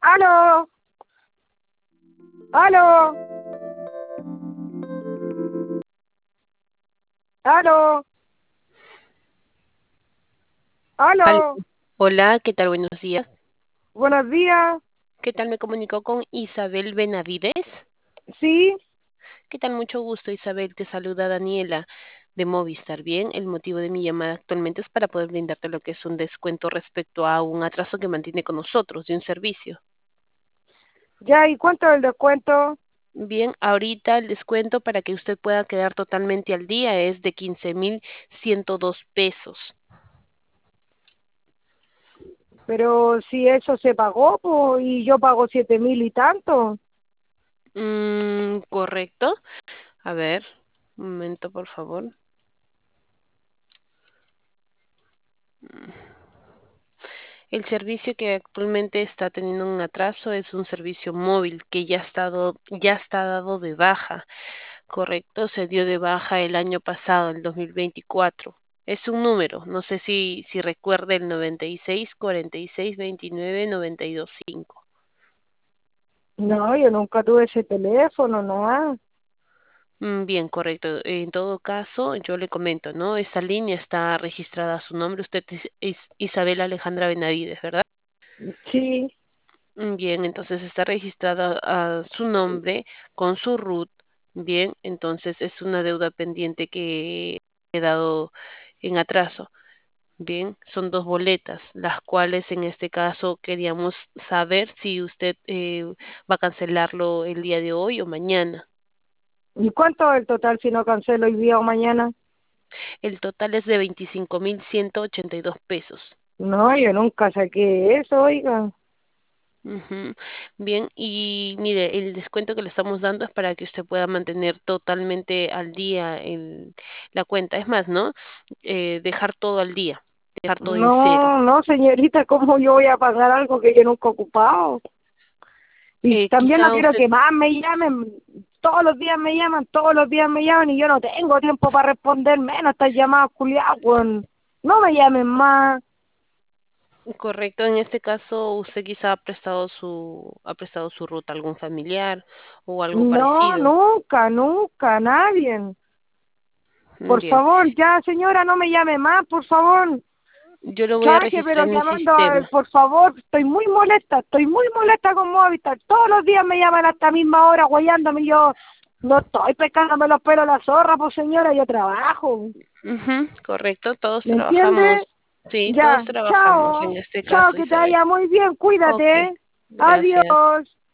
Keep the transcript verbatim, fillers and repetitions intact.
¡Aló! ¡Aló! ¡Aló! Al- ¡Aló! Hola, ¿qué tal? Buenos días. Buenos días. ¿Qué tal? Me comunico con Isabel Benavides. Sí, ¿Qué tal? Mucho gusto, Isabel. Te saluda Daniela de Movistar. Bien, el motivo de mi llamada actualmente es para poder brindarte lo que es un descuento respecto a un atraso que mantiene con nosotros de un servicio. ya, ¿y cuánto es el descuento? Bien, ahorita el descuento para que usted pueda quedar totalmente al día es de quince mil ciento dos pesos. Pero si eso se pagó, po, y yo pago siete mil y tanto. Mm, ¿correcto? A ver, un momento, por favor. El servicio que actualmente está teniendo un atraso es un servicio móvil que ya ha estado, ya está dado de baja, ¿correcto? Se dio de baja el año pasado, el dos mil veinticuatro. Es un número, no sé si, si recuerda el noventa y seis, cuarenta y seis, veintinueve, noventa y dos, cinco. No, yo nunca tuve ese teléfono, nada. Mm, Bien, correcto. En todo caso, yo le comento, ¿no? Esta línea está registrada a su nombre. Usted es, es Isabel Alejandra Benavides, ¿verdad? Sí, Mm, Bien, entonces está registrada a su nombre con su R U T. Bien, entonces es una deuda pendiente que he dado en atraso. Bien, son dos boletas, las cuales en este caso queríamos saber si usted eh, va a cancelarlo el día de hoy o mañana. ¿y cuánto es el total si no cancelo hoy día o mañana? El total es de veinticinco mil ciento ochenta y dos pesos. No, yo nunca saqué eso, oiga. Ujú. Bien, y mire, el descuento que le estamos dando es para que usted pueda mantener totalmente al día el- la cuenta. Es más, ¿no? Eh, dejar todo al día, dejar todo en cero. No, no, señorita, ¿cómo yo voy a pagar algo que yo nunca he ocupado? Y Eh, también no quizá quiero usted, que más me llamen, todos los días me llaman, todos los días me llaman y yo no tengo tiempo para responder menos estas llamadas culiadas, weón. No me llamen más. correcto, en este caso, usted quizá ha prestado su, ha prestado su ruta a algún familiar o algo No, parecido. nunca, nunca, nadie. Mm, Por Bien, favor, ya señora, no me llame más, por favor. yo lo voy a Saque, pero registrar en el llamando, a- sistema. por favor, estoy muy molesta, estoy muy molesta con Movistar. Todos los días me llaman a esta misma hora, guayándome, y yo no estoy pescándome los pelos a la zorra, pues señora, yo trabajo. Ujú, correcto, todos ¿Me entiende? trabajamos. Sí, todos Ya, trabajamos en chao, este chao, caso, que te Isabel. vaya muy bien, Ok, cuídate. gracias. Adiós.